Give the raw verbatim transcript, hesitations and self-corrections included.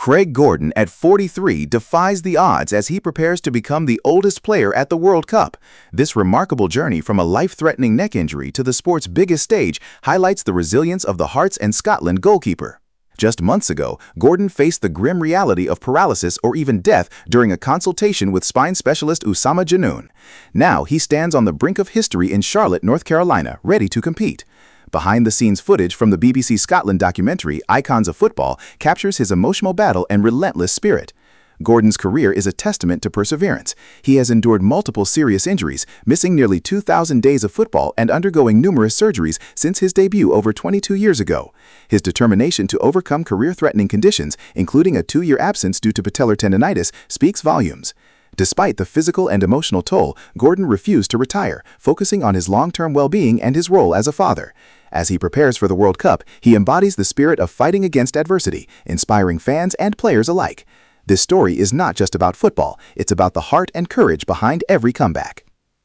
Craig Gordon, at forty-three, defies the odds as he prepares to become the oldest player at the World Cup. This remarkable journey from a life-threatening neck injury to the sport's biggest stage highlights the resilience of the Hearts and Scotland goalkeeper. Just months ago, Gordon faced the grim reality of paralysis or even death during a consultation with spine specialist Oussama Janoun. Now he stands on the brink of history in Charlotte, North Carolina, ready to compete. Behind-the-scenes footage from the B B C Scotland documentary Icons of Football captures his emotional battle and relentless spirit. Gordon's career is a testament to perseverance. He has endured multiple serious injuries, missing nearly two thousand days of football and undergoing numerous surgeries since his debut over twenty-two years ago. His determination to overcome career-threatening conditions, including a two-year absence due to patellar tendonitis, speaks volumes. Despite the physical and emotional toll, Gordon refused to retire, focusing on his long-term well-being and his role as a father. As he prepares for the World Cup, he embodies the spirit of fighting against adversity, inspiring fans and players alike. This story is not just about football, it's about the heart and courage behind every comeback.